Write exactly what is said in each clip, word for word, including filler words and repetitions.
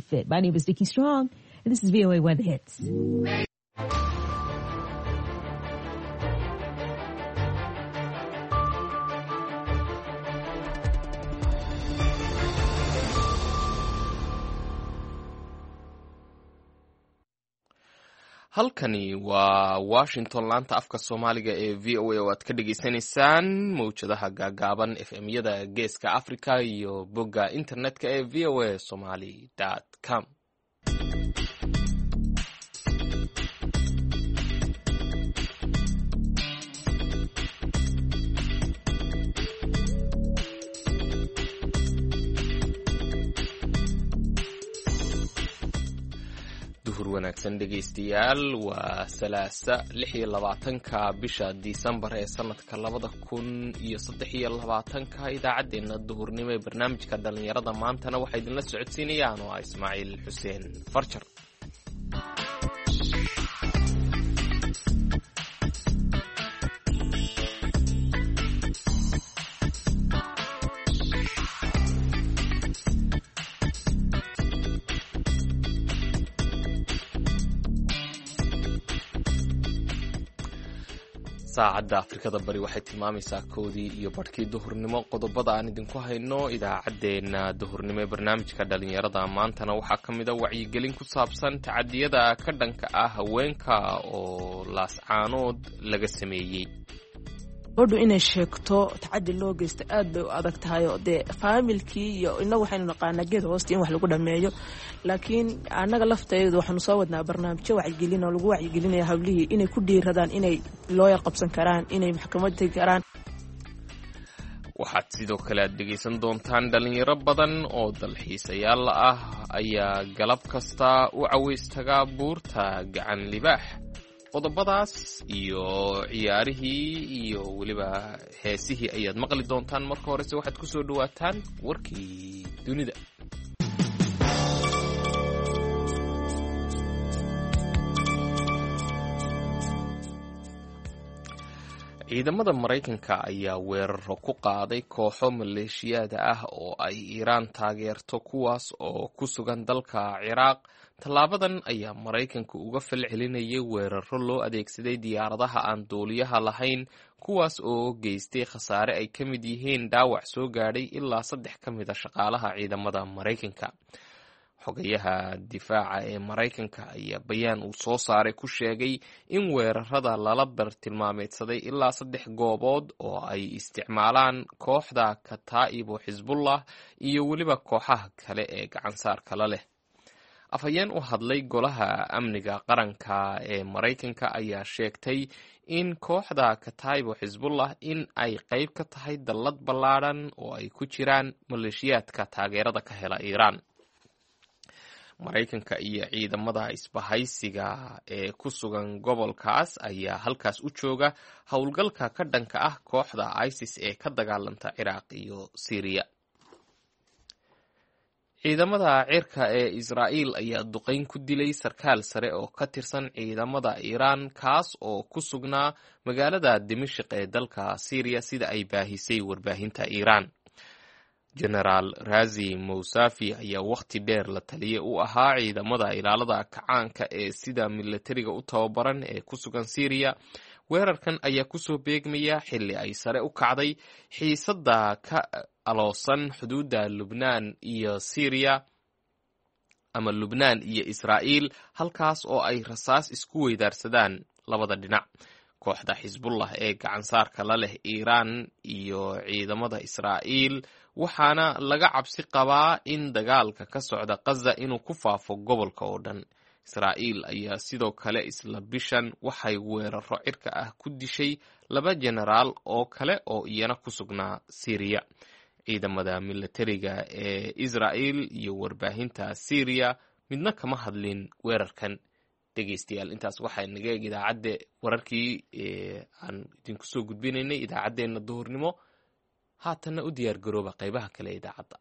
fit. My name is Nikki Strong, and this is V O A Weather Hits. halkani waa Washington, laanta afka Soomaaliga ee V O A oo aad ka dhageysanaysaan mawjadaha gaagaaban F M-yada Geeska Afrika iyo bogga internetka ee v o a somali dot com. wanaagsan dhegeystayaal, waa salaasa lix iyo labaatanka bisha Disembar ee sanadka labada kun iyo saddex iyo labaatanka. idaacadeena duhurnimo ee barnaamijka dhalinyarada maantana waxaa idinla socodsiinayaan oo ah Ismaaciil Xuseen Farjar. saacadda Afrikada Bari waxay tilmaamaysaa koodii iyo barhkii duhurnimo. qodobada aan idinku hayno idaacadeena duhurnimo ee barnaamijka dhalinyarada maantana waxaa ka mid a wacyigelin ku saabsan tacadiyada ka dhanka ah haweenka oo laascaanood laga sameeyey. gabadhu inay sheegto tacadi loo geysto aad bay u adag tahay oo dee faamilkii iyo inagu waxaynu naqaanaa geed hoosta in wax lagu dhameeyo, laakiin annaga lafteedu waxaanu soo wadnaa barnaamijyo wacyigelin oo lagu wacyigelinaya hablihii inay ku dhiiradaan inay looyar qabsan karaan, inay maxkamad tegi karaan. waxaad sidoo kale aad dhegaysan doontaan dhalinyaro badan oo dalxiisayaal ah ayaa galab kasta u cawaystagaa buurta Gacan Libaax. qodobadaas iyo ciyaarihii iyo weliba heesihii ayaad maqli doontaan. marka horese waxaad ku soo dhawaataan warkii dunida. ciidamada Maraykanka ayaa weeraro ku qaaday kooxo maleeshiyaada ah oo ay Iiraan taageerto, kuwaas oo ku sugan dalka Ciraaq. tallaabadan ayaa Maraykanku uga falcelinayay weeraro loo adeegsaday diyaaradaha aan duuliyaha lahayn, kuwaas oo geystay khasaare ay ka mid yihiin dhaawac soo gaadhay ilaa saddex ka mid a shaqaalaha ciidamada Maraykanka. xogayaha difaaca ee Maraykanka ayaa bayaan uu soo saaray ku sheegay in weerarada lala bartilmaameedsaday ilaa saddex goobood oo ay isticmaalaan kooxda Kataa'ib oo Xisbullah iyo weliba kooxaha kale ee gacansaarka la leh. afhayeen u hadlay golaha amniga qaranka ee Maraykanka ayaa sheegtay in kooxda Kataa'ib oo Xisbullah in ay qayb ka tahay dallad ballaadhan oo ay ku jiraan maleeshiyaadka taageerada ka hela Iiraan. Maraykanka iyo ciidamada isbahaysiga ee ku sugan gobolkaas ayaa halkaas u jooga howlgalka ka dhanka ah kooxda ISIS ee ka dagaalanta Ciraaq iyo Syria. ciidamada cirka ee Israa'iil ayaa duqeyn ku dilay sarkaal sare oo ka tirsan ciidamada Iiraan, kaas oo ku sugnaa magaalada Dimashq ee dalka Syria sida ay baahisay warbaahinta Iiraan. Generaal Razi Mousafi ayaa waqti dheer la taliye u ahaa ciidamada ilaalada kacaanka ee sida militariga u tababaran ee ku sugan Syria. weerarkan ayaa kusoo beegmaya xilli ay sare u kacday xiisada ka aloosan xuduudda Lubnaan iyo Syria ama Lubnaan iyo Israa'iil, halkaas oo ay rasaas isku weydaarsadaan labada dhinac. kooxda Xisbullah ee gacansaarka la leh Iiraan iyo ciidamada Israa'iil waxaana laga cabsi qabaa in dagaalka ka socda Gaza inuu ku faafo gobolka oo dhan. Israa'iil ayaa sidoo kale isla bishan waxay weeraro cirka ah ku dishay laba jenaraal oo kale oo iyana ku sugnaa Syria. ciidamada militariga ee Israa'iil iyo warbaahinta Syria midna kama hadlin weerarkan. dhegeystayaal, intaas waxaa naga eeg idaacadda wararkii ee aan idinku soo gudbinaynay idaacadeena duhurnimo. haatanna u diyaar garooba qaybaha kale ee idaacadda.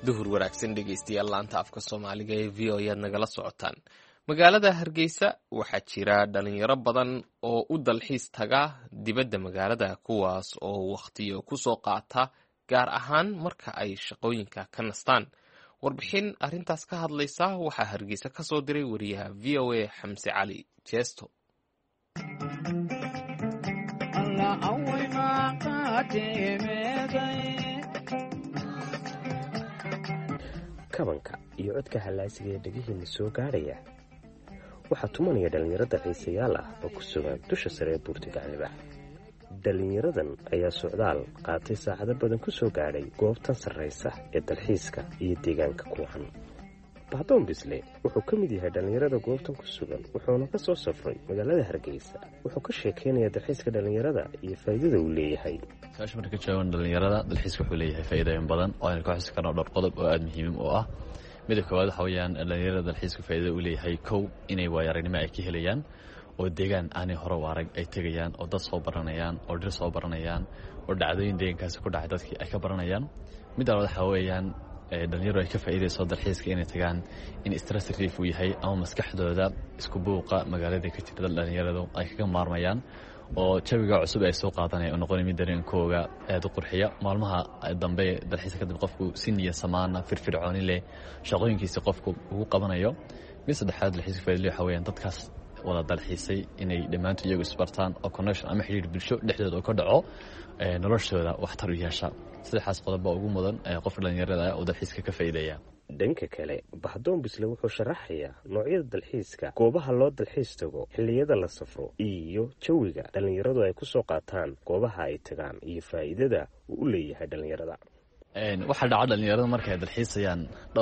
duhur wanaagsan dhegaystayaal laanta afka soomaaliga ee v o ayaad nagala socotaan. magaalada Hargeysa waxaa jira dhalinyaro badan oo u dalxiis taga dibadda magaalada, kuwaas oo waqtiyo ku soo qaata gaar ahaan marka ay shaqooyinka ka nastaan. warbixin arrintaas ka hadlaysa waxaa Hargeysa ka soo diray wariyaha v o a Xamse Cali Jeesto. kabanka iyo codka halaasiga ee dhegihiina soo gaadhaya waxaa tumanaya dhallinyaro dalxiisayaal ah oo ku sugan dusha sare ee buurta Gacanibaax. dhallinyaradan ayaa socdaal qaatay saacado badan ku soo gaadhay goobtan sarraysa ee dalxiiska iyo deegaanka kuucan. Bahdoon Bisle wuxuu ka mid yahay dhallinyarada goobtan ku sugan, wuxuuna ka soo safray magaalada Hargeysa. wuxuu ka sheekeynayaa dalxiiska dhallinyarada iyo faa'iidada uu leeyahay. Saasha marka joogan dhallinyarada dalxiiska wuxuu leeyahay faa'iidooyin badan oo aynu ka xusi karno dhowr qodob oo aad muhiim u ah. midda koowaad waxa weeyaan dhallinyarada dalxiiska faa'iido uu leeyahay kow inay waayo-aragnimo ay ka helayaan oo deegaan aanay hore u arag ay tegayaan oo dad soo baranayaan oo dhir soo baranayaan oo dhacdooyin deegaankaasi ku dhacay dadkii ay ka baranayaan. midda labaad waxa weeyaan dhalinyaro ay ka faa'iideyso dalxiiska inay tagaan in stress relief uu yahay ama maskaxdooda isku buuqa magaalada ka jirta dhalinyaradu ay kaga maarmayaan oo jawiga cusub ay soo qaadanayaan oo noqonaya mid dareenkooga aad u qurxiya. maalmaha dambe dalxiiska kadib qofku si niyad samaana firfircooni leh shaqooyinkiisa qofku ugu qabanayo. mid saddexaad dalxiiska faa'iido waxa weeyaan dadkaas wada dalxiisay inay dhammaantood iyagu isbartaan oo connection ama xiriir bulsho dhexdooda oo ka dhaco noloshooda waxtar u yeesha. saddexaas qodob ugu mudan ee qof dhalinyarada oo dalxiiska ka faa'iideeya. dhanka kale Bahdoon Bisle wuxuu sharaxayaa noocyada dalxiiska, goobaha loo dalxiis tago, xilliyada la safro iyo jawiga dhalinyaradu ay ku soo qaataan goobaha ay tagaan iyo faa'iidada uu u leeyahay dhalinyarada. waxaa dhaca dhalinyarada marka ay dalxiisayaan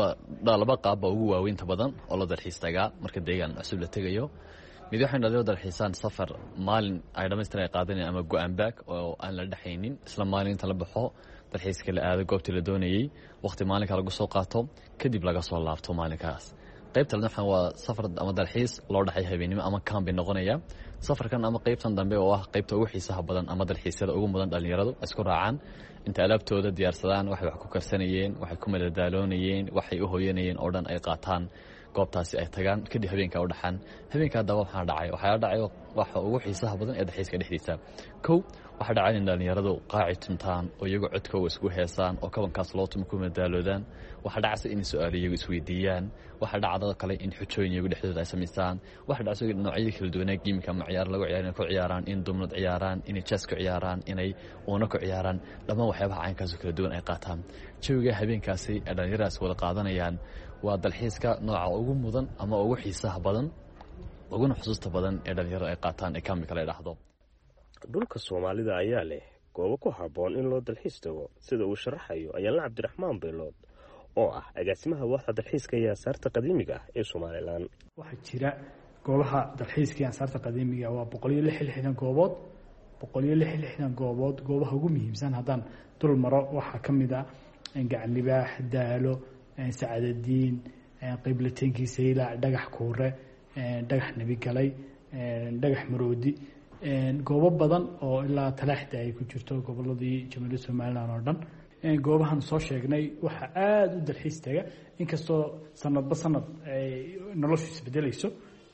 laba qaabba ugu waaweynta badan oo la dalxiis tagaa marka deegaan cusub la tegayo. mid waxay dhalinyaradu dalxiisaan safar maalin ay dhammaystiran ay qaadanayaan ama go-aan baag oo aan la dhexaynin, isla maalinta la baxo dalxiiska la aado goobtii la doonayay, waqti maalinka lagu soo qaato kadib laga soo laabto maalinkaas. qaybta labaad waxa waa safar ama dalxiis loo dhaxay habeenimo ama camp noqonaya. safarkan ama qaybtan dambe oo ah qaybta ugu xiisaha badan ama dalxiisyada ugu mudan dhalinyaradu isku raacaan inta alaabtooda diyaarsadaan, waxay wax ku karsanayeen, waxay ku madadaaloonayeen, waxay u hooyanayeen oo dhan ay qaataan goobtaasi ay tagaan kadib habeenka u dhaxan. habeenka daba waxaa dhacay waxaa dhacay waxa ugu xiisaha badan ee dalxiiska dhexdiisa. kow waxaa dhacay in dhalinyaradu qaaci tuntaan oo iyagu codkooda isku heesaan oo kabankaas loo tumo ku madaaloodaan. waxaa dhacaysa in su'aalo iyagu isweydiiyaan. waxaa dhacda kale in xujooyin iyagu dhexdooda ay samaystaan. waxaa dhacaysa noocyada kala duwanaa giimka ama ciyaar lagu ciyaaro inay ku ciyaaraan, in dumnad ciyaaraan, inay jazz ku ciyaaraan, inay uuna ku ciyaaraan. dhammaan waxyaabaha caynkaas kala duwan ay qaataan. jawiga habeenkaasi ay dhalinyaradaas wada qaadanayaan waa dalxiiska nooca ugu mudan ama ugu xiisaha badan uguna xusuusta badan ee dhalinyarada ay qaataan ee kambi kale dhacdo. dhulka Soomaalida ayaa leh goobo ku habboon in loo dalxiis tago, sida uu sharaxayo Ayaala Cabdiraxmaan Beelood oo ah agaasimaha waaxda dalxiiska iyo aasaarta qadiimiga ah ee Soomaaliland. waxaa jira goobaha dalxiiska iyo aasaarta qadiimiga waa boqol iyo lix iyo lixdan goobood boqol iyo lix iyo lixdan goobood goobaha ugu muhiimsan haddaan dul maro waxaa ka mid ah Gacanibaax, Daalo, Sacadadiin, Qiblateenkii Sayla, Dhagax Kuure, Dhagax Nabigalay, Dhagax Maroodi, goobo badan oo ilaa Talaaxda ay ku jirto goboladii Jamhuuriyadda Soomaaliland oo dhan. goobahan soo sheegnay waxa aad u dalxiis taga inkastoo sanadba sanad ay noloshu isbedelayso.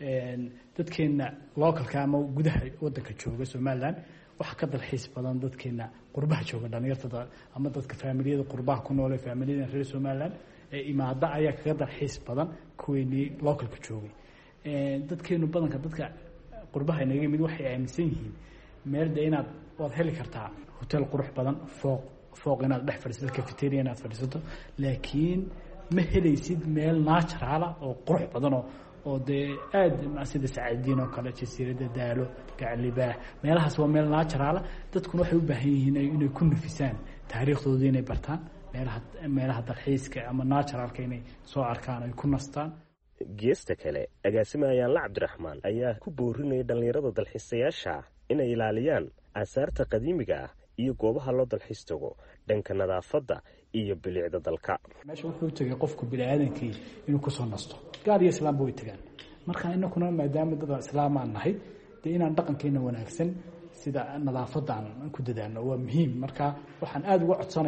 dadkeena localka ama gudaha wadanka jooga Soomaaliland waxa ka dalxiis badan dadkeena qurbaha jooga dhalinyarada ama dadka familiyada qurbaha ku nool ee familiyada reer Soomaaliland ee imaada ayaa kaga dalxiis badan kuweenii localka joogay. dadkeenu badanka dadka qurbaha inaga mid waxay aaminsan yihiin meel de inaad wad heli kartaa hotel qurux badan, fooq fooq inaad dhex fadhiisato, cafeteria inaad fadhiisato, laakiin ma helaysid meel natural ah oo qurux badan oo oo de aad sida Sacadiin oo kale, Jasiirada, Daalo, Gacanibaax, meelahaas waa meel natural ah. dadkuna waxay u baahan yihiin inay ku nafisaan taariikhdooda, inay bartaan meelaha meelaha dalxiiska ama naturalka inay soo arkaan ay ku nastaan. geesta kale agaasimaha Ayaala Cabdiraxmaan ayaa ku boorinaya dhalinyarada dalxiisayaasha inay ilaaliyaan aasaarta qadiimiga ah iyo goobaha loo dalxiis tago, dhanka nadaafadda iyo bilicda dalka. meesha wuxuu tagay qofku bini'aadankii inuu ku soo nasto, gaar iyo islaam way tagaan. marka inaguna maadaama dad islaam aan nahay de inaan dhaqankeena wanaagsan sida nadaafadda aan ku dadaalno waa muhiim. marka waxaan aad uga codsanayaa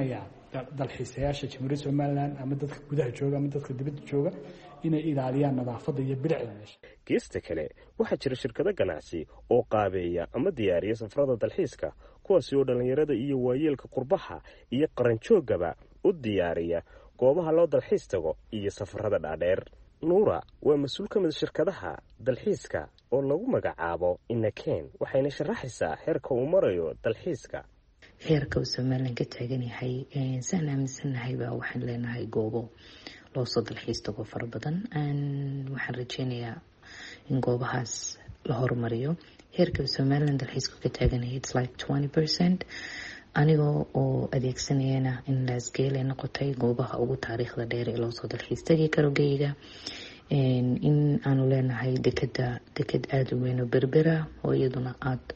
dalxiisayaasha jamhuuriyadda somalilan ama dadka gudaha jooga ama dadka dibadda jooga inay ilaaliyaan nadaafadda iyo bilicda meesha. geesta kale waxaa jira shirkado ganacsi oo qaabeeya ama diyaariya safarada dalxiiska kuwaasi oo dhallinyarada iyo waayeelka qurbaha iyo qaranjoogaba u diyaariya goobaha loo dalxiis tago iyo safarada dhaadheer. nuura waa mas-uul ka mid shirkadaha dalxiiska oo lagu magacaabo inaken waxayna sharaxaysaa heerka uu marayo dalxiiska. heerka uu somalilan ka taagan yahay saan aaminsanahay baa waxaan leenahay goobo loo soo dalxiis tago fara badan. waxaan rajeynayaa in goobahaas la horumariyo. heerka uu somalilan dalxiiska ka taagan yahay it's like twenty percent anigoo oo adeegsanayana in laasgeel ay noqotay goobaha ugu taariikhda dheer ee loo soo dalxiis tagi karo geyga. in aanu leenahay dekeda deked aada u weyn oo berbera oo iyaduna aada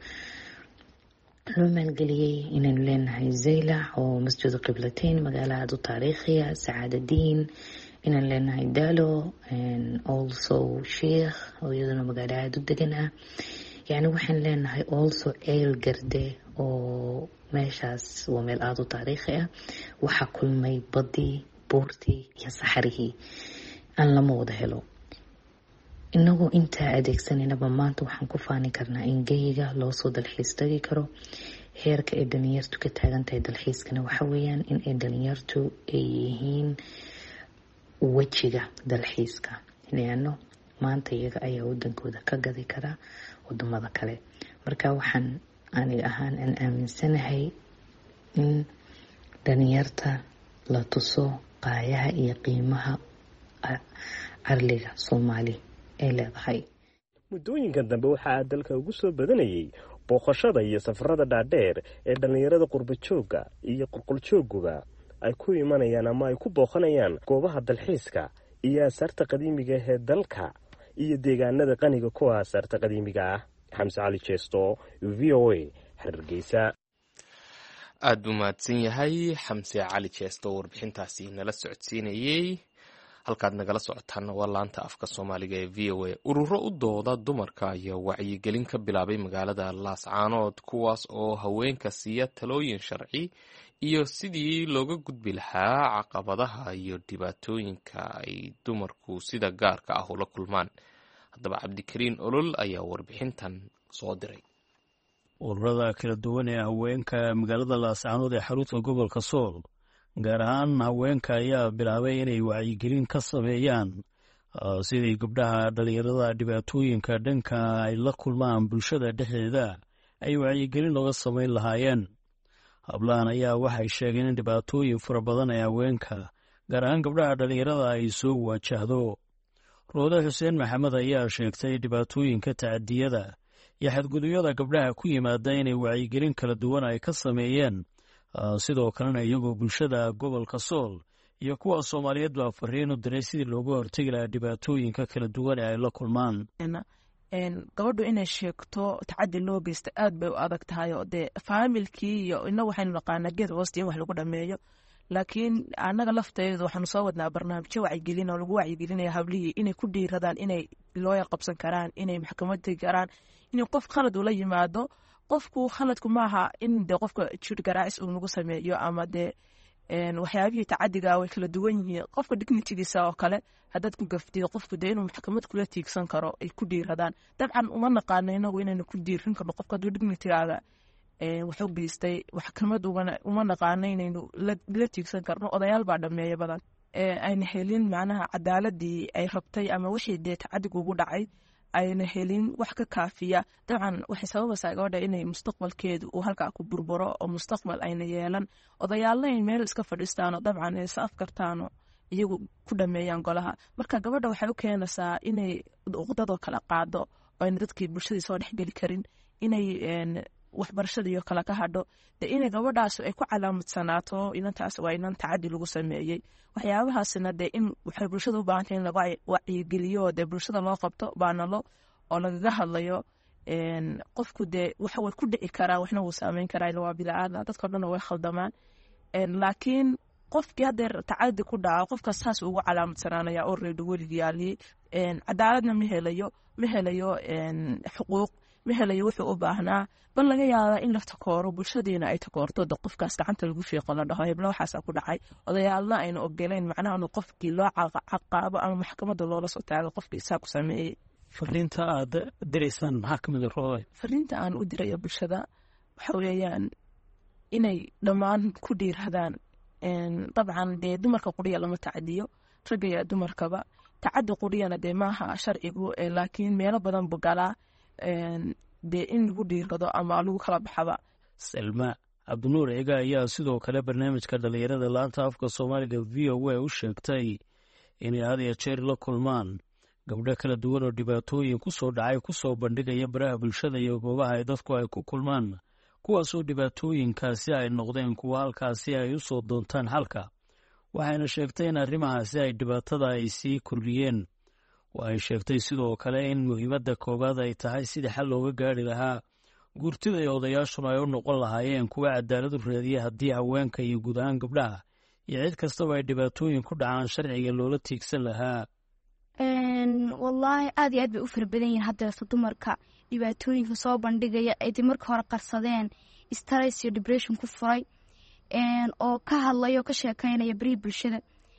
loo maalgeliyey. inaynu leenahay zaylac oo masjid qiblateyn magaalo aada u taariikhiya. sacaadadiin inaan leenahay daalo also sheikh oo iyaduna magaalo aada u degan ah. yani waxaan leenahay also ceel garde oo meeshaas waa meel aada u taariikhi ah. waxaa kulmay badii buurtii iyo saxarihii aan lama wada helo. inagoo intaa adeegsanaynaba maanta waxaan ku faani karnaa in geyga loo soo dalxiis tagi karo. heerka ay dhalinyartu ka taagan tahay dalxiiskana waxa weeyaan in ay dhalinyartu ay yihiin wejiga dalxiiska. leano maanta iyaga ayaa wadankooda ka gadi kara wadamada kale. marka waxaan aniga ahaan aan aaminsanahay in dhalinyarta la tuso qaayaha iyo qiimaha carliga soomaali ay leedahay. muddooyinkan dambe waxaa dalka ugu soo badanayay booqashada iyo safarada dhaadheer ee dhallinyarada qurbajooga iyo qulquljooguba ay ku imanayaan ama ay ku booqanayaan goobaha dalxiiska iyo asaarta qadiimiga ee dalka iyo deegaanada qaniga kuwa asaarta qadiimiga ah. xamse cali jeesto v o a hargeysa. aada buu mahadsan yahay xamse cali jeesto oo warbixintaasi nala socodsiinayey. halkaad nagala socotaan waa laanta afka soomaaliga ee v o a. ururo u dooda dumarka ayaa wacyigelin ka bilaabay magaalada laascaanood kuwaas oo haweenka siiya talooyin sharci iyo sidii looga gudbi lahaa caqabadaha iyo dhibaatooyinka ay dumarku sida gaarka ah ula kulmaan. haddaba cabdikariin olol ayaa warbixintan soo diray. ururada kala duwan ee haweenka magaalada laascaanood ee xarunta gobolka sool gaar ahaan haweenka ayaa bilaabay inay wacyigelin ka sameeyaan sidii gabdhaha dhalinyarada dhibaatooyinka dhanka ay la kulmaan bulshada dhexdeeda ay wacyigelin looga samayn lahaayeen. hablahan ayaa waxay sheegeen in dhibaatooyin fara badan ee haweenka gaar ahaan gabdhaha dhalinyarada ay soo waajahdo. roode xuseen maxamed ayaa sheegtay dhibaatooyinka tacadiyada iyo xadgudubyada gabdhaha ku yimaada inay wacyigelin kala duwan ay ka sameeyeen. sidoo kalena iyagoo bulshada gobolka sool iyo kuwa soomaaliyeed baa fariin u diray sidii looga hortegi lahaa dhibaatooyinka kala duwan ee ay la kulmaan. gabadhu inay sheegto tacadi loo geysta aad bay u adag tahay oo dee faamilkii iyo ina waxaynu naqaanaa geed hoosta in wax lagu dhameeyo. laakiin annaga lafteedu waxaanu soo wadnaa barnaamijyo wacyigelin oo lagu wacyigelinaya hablihii inay ku dhiiradaan inay looyar qabsan karaan, inay maxkamad tegi karaan, inay qof khalad ula yimaado. qofku khaladku maaha in de qofka jir garaacis uu nagu sameeyo ama dee waxyaabihii tacadiga way kala duwan yihiin. qofka dignitigiisa oo kale haddaad ku gaftid qofku dee inuu maxkamad kula tiigsan karo ay ku dhiiradaan. dabcan uma naqaano inagu inaynu ku dhiirin karno qofka hadduu dignitigaaga waxu geystay maxkamad uma naqaano inaynu la tiigsan karno. odayaal baa dhameeya badan ayna helin macnaha cadaaladii ay rabtay ama wixii dee tacadiga ugu dhacay ayna helin wax ka kaafiya. dabcan waxay sababaysaa gabadha inay mustaqbalkeedu uu halkaa ku burburo oo mustaqbal ayna yeelan. odayaalna in meel iska fadhiistaano dabcan is afkartaano iyagu ku dhameeyaan golaha. marka gabadha waxay u keenaysaa inay uqdadoo kala qaado oo ayna dadkii bulshadii soo dhexgeli karin, inay waxbarashadiiyo kale ka hadho, de inay gabadhaas ay ku calaamadsanaato inantaas waa inan tacadi lagu sameeyey. waxyaabahaasna dee in waxay bulshada u baahan tahay in laga wacyigeliyo dee bulshada loo qabto baanalo oo lagaga hadlayo. qofku dee waxa way ku dhici karaa waxna wuu saameyn karaa ila waa bilaadan dadka dhan way khaldamaan. laakiin qofkii hadeer tacadi ku dhaco qofkaas saas ugu calaamadsananaya oo reedo weligii yaaliyey cadaaladna ma helayo ma helayo xuquuq ma helayo wuxuu u baahnaa bal laga yaabaa in la takooro bulshadiina ay takoorto da qofkaas gacanta lagu fiiqo la dhaho hebla waxaasaa ku dhacay odayaalna ayna ogoleyn macnaha inu qofkii loo caqaabo ama maxkamadda loola soo taago qofkii isaa ku sameeyey. fariinta aad diraysaan maxaa ka mid a Rooday? fariinta aan u dirayo bulshada waxa weeyaan inay dhammaan ku dhiiradaan dabcan dee dumarka quriya lama tacadiyo ragga iyo dumarkaba tacadi quriyana dee maaha sharcigu laakiin meelo badan buu galaa dee in lagu dhiirado ama lagu kala baxaba. Salma Cabdinuur Ega ayaa sidoo kale barnaamijka dhalinyarada laanta afka Soomaaliga V O A u sheegtay inay had iyo jeer la kulmaan gabdho kala duwan oo dhibaatooyin ku soo dhacay ku soo bandhigaya baraha bulshada iyo goobaha ay dadku ay ku kulmaan kuwaasoo dhibaatooyinkaasi ay noqdeen kuwa halkaasi ay u soo doontaan xalka. waxayna sheegtay in arrimahaasi ay dhibaatada ay sii kordhiyeen. waxay sheegtay sidoo kale in muhiimadda koowaad ay tahay sidii xal looga gaari lahaa guurtida iyo odayaashuna ay u noqon lahaayeen kuwa cadaaladu raadiya haddii haweenka iyo guud ahaan gabdhaha iyo cid kastaba ay dhibaatooyin ku dhacaan sharciga loola tiigsan lahaa. wallaahi aad iyo aad bay u fara badan yihiin haddeerta dumarka dhibaatooyinka soo bandhigaya ay marka hore qarsadeen stress iyo depression ku furay oo ka hadlayo ka sheekaynaya bari bulshada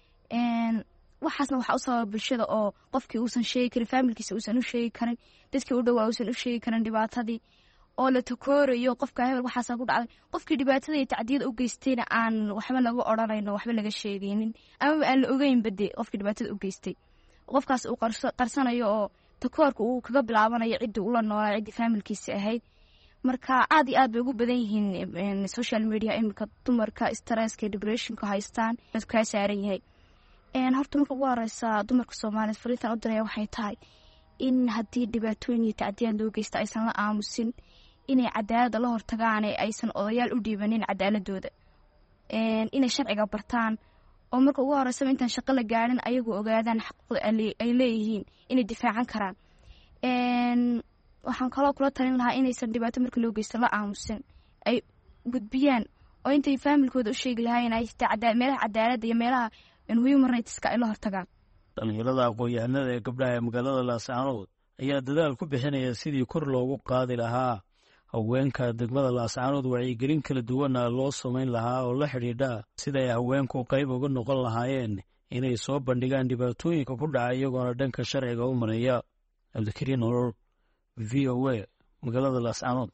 waxaasna waxa u sababa bulshada oo qofkii uusan sheegi karin familkiisa uusan u sheegi karin dadkii u dhawaa uusan u sheegi karin dhibaatadii oo la takoorayo qofka hebel waxaasa ku dhacday qofkii dhibaatada iyo tacdiyada u geystayna aan waxba laga odhanayno waxba laga sheegaynin ama aan la ogeyn bade qofkii dhibaatada u geystay qofkaas uu qarsanayo oo takoorka uu kaga bilaabanayo ciddii ula noolaa ciddii familkiisa ahayd. marka aad iyo aad bay ugu badan yihiin social media iminka dumarka stresska depressionka haystaan dadku kaa saaran yahay. horta marka ugu horeysa dumarka Soomaaliyeed fariintan u diraya waxay tahay in haddii dhibaatooyin iyo tacdiyad loo geysto aysan la aamusin inay cadaaladda la hortagaan ee aysan odayaal u dhiibanin cadaaladooda inay sharciga bartaan oo marka ugu horeysa intaan shaqo la gaarin ayagu ogaadaan xaquuqda ay leeyihiin inay difaacan karaan. waxaan kaloo kula talin lahaa inaysan dhibaato marka loo geysto la aamusin ay gudbiyaan oo intay faamilkooda u sheegi lahaayeen ay meelaha cadaaladda iyo meelaha human rightska ay la hortagaan. dhalinyarada aqoon-yahanada ee gabdhaha ee magaalada Laascaanood ayaa dadaal ku bixinaya sidii kor loogu qaadi lahaa haweenka degmada Laascaanood wacyigelin kala duwana loo samayn lahaa oo la xidhiidha sida ay haweenku qayb uga noqon lahaayeen inay soo bandhigaan dhibaatooyinka ku dhaca iyagoona dhanka sharciga u maraya. Cabdikariin Nolol, V O A, magaalada Laascaanood.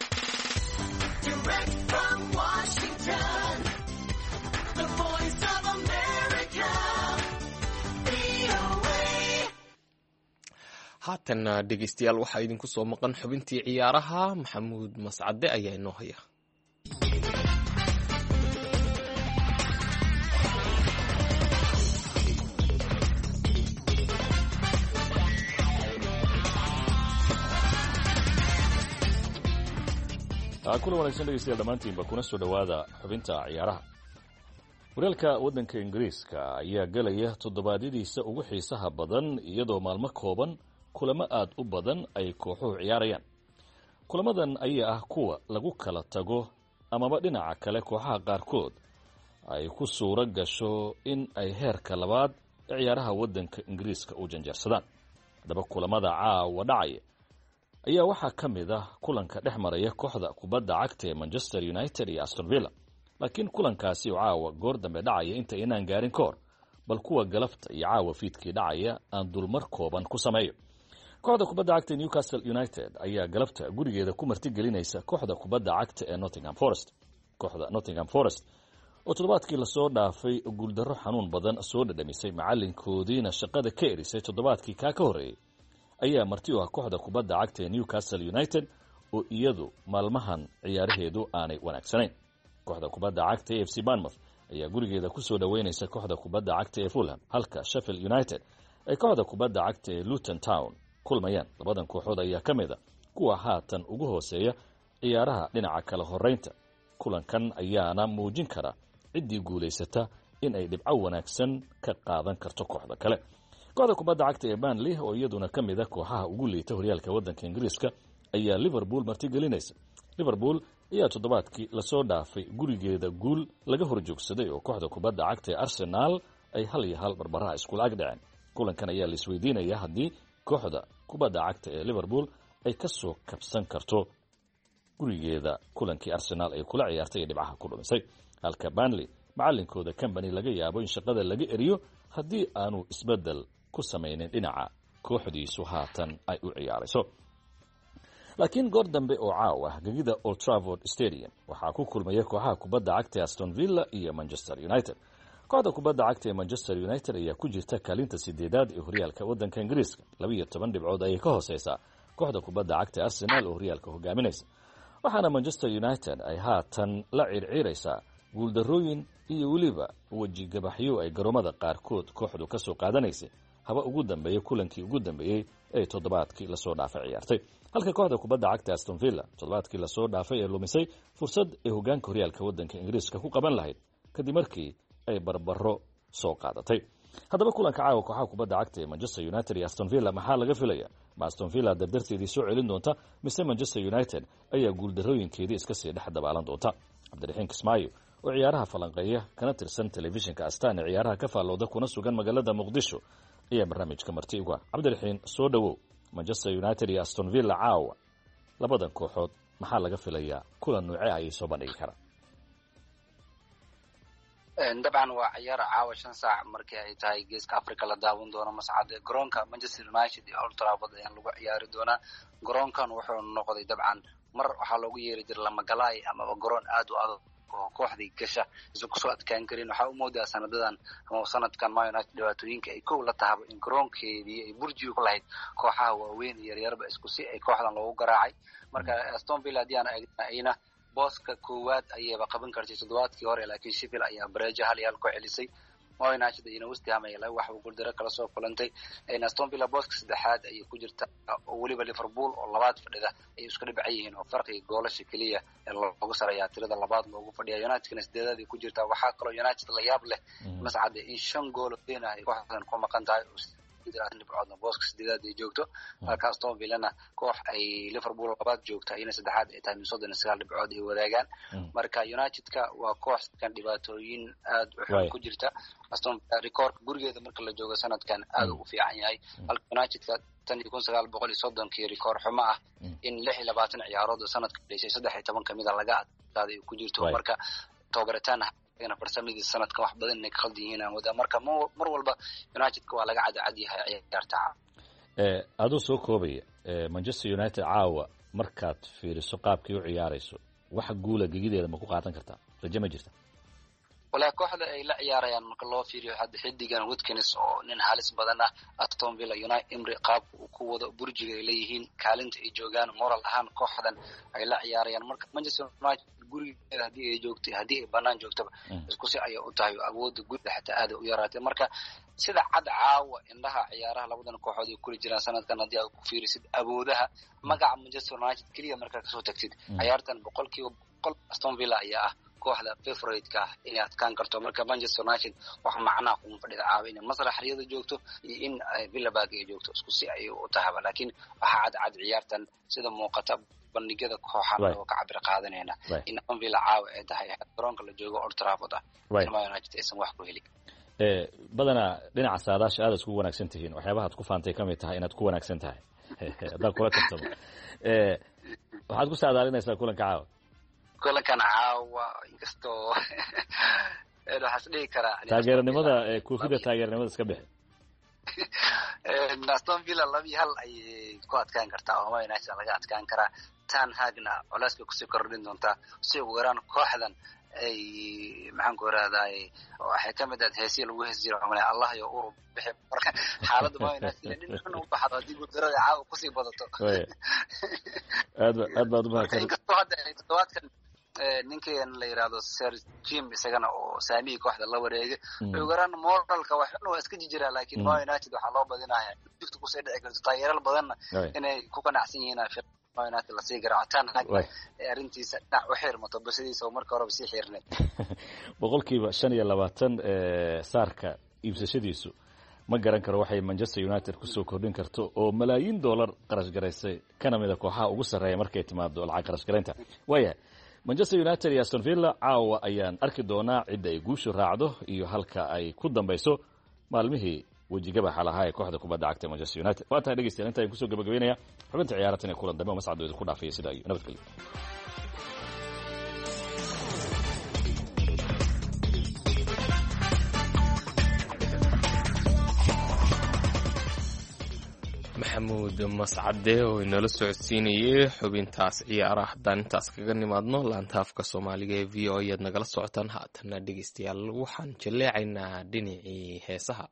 haatan dhegeystayaal waxaa idinku soo maqan xubintii ciyaaraha. maxamuud mascade ayaa inoo haya. kula wanaagsan dhegeystayaal dhammaantiinba kuna soo dhowaada xubinta ciyaaraha. horyaalka waddanka ingiriiska ayaa galaya toddobaadyadiisa ugu xiisaha badan iyadoo maalmo kooban kulamo aad u badan ay kooxuhu ciyaarayaan. kulamadan ayaa ah kuwa lagu kala tago amaba dhinaca kale kooxaha qaarkood ay ku suuro gasho in ay heerka labaad ee ciyaaraha waddanka ingiriiska u janjarsadaan. haddaba kulamada caawa dhacaya ayaa waxaa ka mid ah kulanka dhex maraya kooxda kubadda cagta ee Manchester United iyo Aston Villa. laakiin kulankaasi oo caawa goor dambe dhacaya inta inaan gaarin ka hor bal kuwa galabta iyo caawa fiidkii dhacaya aan dulmar kooban ku sameeyo. kooxda kubadda cagta Newcastle United ayaa galabta gurigeeda ku martigelinaysa kooxda kubadda cagta ee Nottingham Forest. kooxda Nottingham Forest oo toddobaadkii lasoo dhaafay guuldarro xanuun badan soo dhadhamisay macalinkoodiina shaqada ka erisay toddobaadkii kaa ka horreeyey ayaa marti u ah kooxda kubadda cagta ee Newcastle United oo iyadu maalmahan ciyaaraheedu aanay wanaagsanayn. kooxda kubadda cagta ee F C Bournemouth ayaa gurigeeda ku soo dhaweynaysa kooxda kubadda cagta ee Fulham, halka Sheffield United ay kooxda kubadda cagta ee Luton Town kulmayaan. labadan kooxood ayaa ka mid a kuwa haatan ugu hooseeya ciyaaraha dhinaca kala horeynta. kulankan ayaana muujin kara ciddii guulaysata in ay dhibco wanaagsan ka qaadan karto kooxda kale. kooxda kubadda cagta ee Burnley oo iyaduna ka mid a kooxaha ugu liita horyaalka waddanka Ingiriiska ayaa Liverpool martigelinaysa. Liverpool ayaa toddobaadkii lasoo dhaafay gurigeeda guul laga horjoogsaday oo kooxda kubadda cagta ee Arsenal ay hal iyo hal barbaraha iskula ag dhaceen. kulankan ayaa la isweydiinaya haddii kooxda kubadda cagta ee Liverpool ay ka soo kabsan karto gurigeeda kulankii arsenaal ay kula ciyaartay ee dhibcaha ku dhumisay halka Burnley macallinkooda company laga yaabo in shaqada laga eriyo haddii aanu isbedel ku samaynin dhinaca kooxdiisu haatan ay u ciyaarayso. laakiin goor dambe oo caaw ah gegida Old Trafford Stadium waxaa ku kulmaya kooxaha kubadda cagta Aston Villa iyo Manchester United. kooxda kubadda cagta ee Manchester United ayaa ku jirta kaalinta sideedaad ee horyaalka waddanka Ingiriiska, laba iyo toban dhibcood ayay ka hooseysaa kooxda kubadda cagta Arsenal oo horyaalka hogaaminaysa. waxaana Manchester United ay haatan la circiraysaa guuldarrooyin iyo weliba weji gabaxyo ay garoomada qaarkood kooxdu ka soo qaadanaysay haba ugu dambeeyay kulankii ugu dambeeyay ee toddobaadkii la soo dhaafay ciyaartay. halka kooxda kubadda cagta Aston Villa toddobaadkii la soo dhaafay ee lumisay fursad ay hoggaanka horyaalka waddanka Ingiriiska ku qaban lahayd kadib markii ay barbaro soo qaadatay. haddaba kulanka caawa kooxaha kubadda cagta ee Manchester United iyo Aston Villa maxaa laga filaya? ma Aston Villa dardarteedii soo celin doonta mise Manchester United ayaa guuldarrooyinkeedii iska sii dhex dabaalan doonta? Cabdiraxiin Kismaayo oo ciyaaraha falanqeeya kana tirsan telefishinka Astaan ee ciyaaraha ka faallooda kuna sugan magaalada Muqdisho ayaa barnaamijka marti uga. Cabdiraxiin, soo dhawow. Manchester United iyo Aston Villa caawa labadan kooxood maxaa laga filayaa? kulan noocee ayay soo bandhigi karaan? dabcan waa ciyaar caawa shan saac markii ay tahay geeska Afrika la daawan doono mascad garoonka Manchester United iyo Old Trafford ayaan lagu ciyaari doonaa. garoonkan wuxuu noqday dabcan mar waxaa loogu yeeri jiray lamagalaay ama garoon aad u adag oo kooxdii gasha isu kusoo adkaan karin. waxaa u moodaa sanadadan ama sanadkan Man United dhibaatooyinka ay kow la tahabo in garoonkeedii ay burjiyo ku lahayd kooxaha waaweyn iyo yaryarba isku si ay kooxdan loogu garaacay. marka Aston Villa diyaana ayna booska koowaad ayayba qaban kartay toddobaadkii hore, laakiin Sheffield ayaa bareejo hal iyo hal ku celisay. Man United ayna West Ham ayaa wax uu guuldaro kala soo kulantay. Aston Villa booska saddexaad ayay ku jirta oo weliba Liverpool oo labaad fadhida ay isku dhibcan yihiin oo farqiga goolasha kaliya ee loogu sareeyaa tirada labaad loogu fadhiya. United sideedaad ay ku jirta. waxaa kaloo United la yaab leh mascad in shan gool deena ay kooxdan ku maqan tahay dhibcoodna booska sideedaad ay joogto, halka Aston Villana koox ay Liverpool labaad joogta ayna saddexaad ay tahay soddon iyo sagaal dhibcood ay wadaagaan. marka United-ka waa koox kan dhibaatooyin aad u xun ku jirta. Aston Villa record gurigeeda marka la joogo sanadkan aad u fiican yahay, halka United-ka tan iyo kun sagaal boqol iyo soddonkii record xumo ah in lix iyo labaatan ciyaarood sanadka dheeshay saddex iyo toban kamid laga adkaaday ku jirto. marka toobaritaan ina farsamadii sanadkan wax badan inay khaldan yihiin aan wada. marka mar walba United-ka waa laga cadcad yahay ciyaarta. ee adoo soo koobaya Manchester United caawa markaad fiiriso qaabkii u ciyaarayso wax guula gegideeda ma ku qaadan kartaa? rajo ma jirta? wala kooxda ay la ciyaarayaan marka loo fiiriyo hadda xidigan Watkins oo nin halis badan ah. Aston Villa United Emery qaab uu ku wado burjiga ay leeyihiin, kaalinta ay joogaan moral ahaan kooxdan ay la ciyaarayaan. marka Manchester United gurigeeda hadii ay joogtay hadii ay banaan joogtaba isku si ay u tahay awoodda guriga xataa aad u yaraatay. marka sida cad caawa indhaha ciyaaraha labadan kooxood ay ku jiraan sanadkan hadii aad ku fiirisid awoodaha magaca Manchester United kaliya marka ka soo tagtid ciyaartan boqolkiiba boqol Aston Villa ayaa ah kooxda favorite-ka ah inay adkaan karto. marka Manchester United wax macnaa kuma fadhida caawa inay masrax riyada joogto iyo in Villa Park ay joogto isku si ay u tahay. laakiin waxa cad cad ciyaartan sida muuqata bandhigada kooxaha oo ka cabir qaadanayna in Aston Villa caawa ay tahay garoonka la joogo Old Trafford ah. Man United aysan wax ku helin. ee badana dhinaca saadaasha aad isku wanaagsan tihiin, waxyaabaha aad ku faantay kamid tahay inaad ku wanaagsan tahay hadal kula tartamo. ee waxaad ku saadaalinaysaa kulanka caawa? kulankan caawa inkastoo ee waxaas dhigi karaa taageernimada ee kuufida taageernimada iska bixi. Aston Villa labi hal ay ku adkaan kartaa oo Man United laga adkaan karaa. Tan Hagna culeyska ku sii kordhin doonta si ugu yaraan kooxdan ay maxaan ku raadaay waxay kamid ah heesiyo lagu heesi jiray oo Allah iyo urub bixi. marka xaaladda Man United dhinacan u baxdo hadii guuldarada caawa ku sii badato. aad aad baad u mahadsan. inkastoo hadda toddobaadkan ninkan la yiraahdo Sir Jim isagana oo saamiyi kooxda la wareegay ugu yaraan moralka wax inuu iska jijiraa, laakiin Man United waxa loo badinayaa diftu ku sii dhici karto taageero badan inay ku qanacsan yihiin Man United la sii garaacan arintiisa dhinac u xirmato basadiisa oo marka hore sii xirnay. boqolkiiba shan iyo labaatan ee saarka iibsashadiisu ma garan karo waxay Manchester United ku soo kordhin karto oo malaayiin dollar qarash gareysay kana mid ah kooxaha ugu sareeya markay timaado lacag qarash gareynta. waayahay Manchester United iyo Aston Villa caawa ayaan arki doonaa cidda ay guushu raacdo iyo halka ay ku dambayso maalmihii wejigabaxa lahaa ee kooxda kubadda cagta Manchester United. waa tahay dhegeystayaal inta ay kusoo gabagabeynaya xubinta ciyaarta ee kulan dambe mascad ku dhaafay sida ay nabadgelyo. maxamuud mascade oo inala socodsiinayay xubintaas ciyaaraha. haddaan intaas kaga nimaadno laantaafka soomaaliga ee v o ayaad nagala socotaan. haatana dhegeystayaal waxaan jaleecaynaa dhinacii heesaha.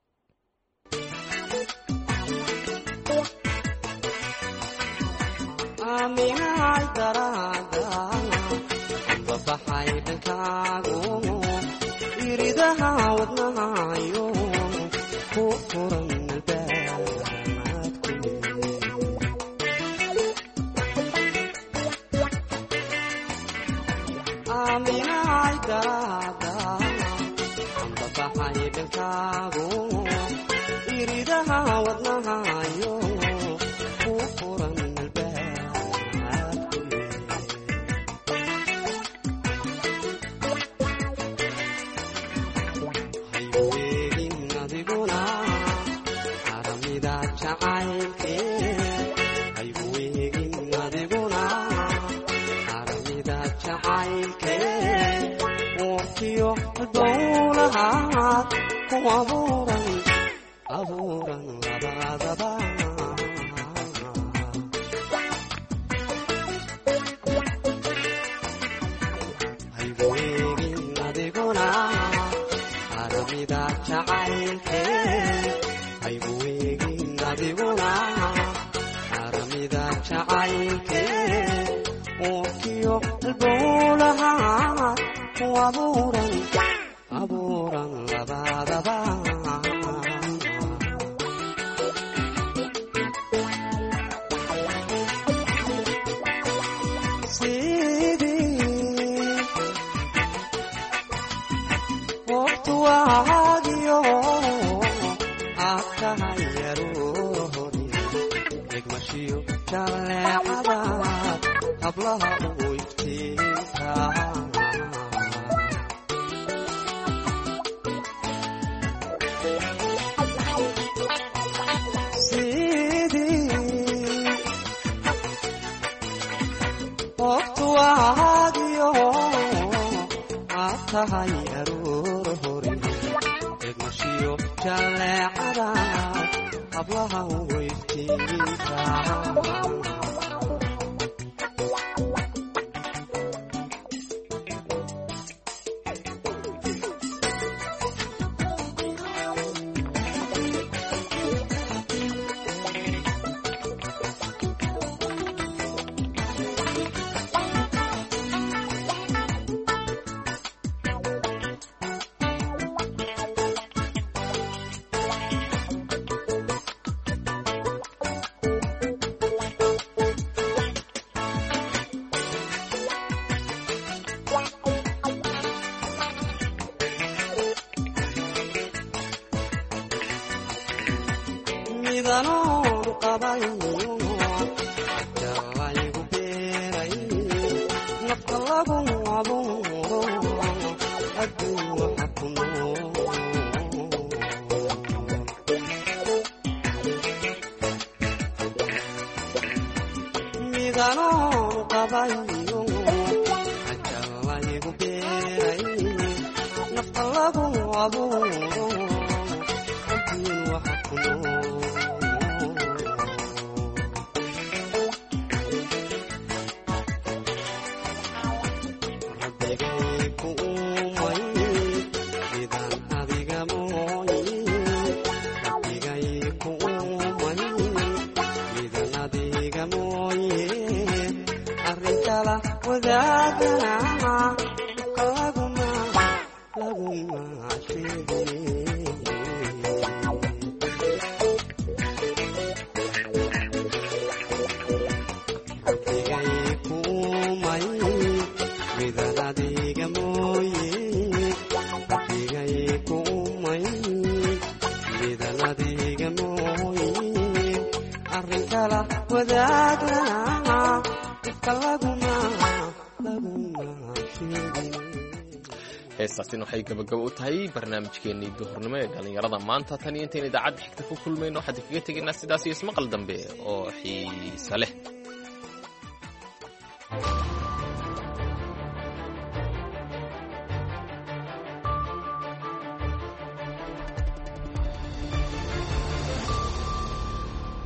heestaasina waxay gabagabo u tahay barnaamijkeennii duhurnimo ee dhallinyarada maanta tan iyo intayn idaacadda xigta ku kulmayno waxaan kaga tegaynaa sidaas iyo ismaqal dambe oo xiise leh.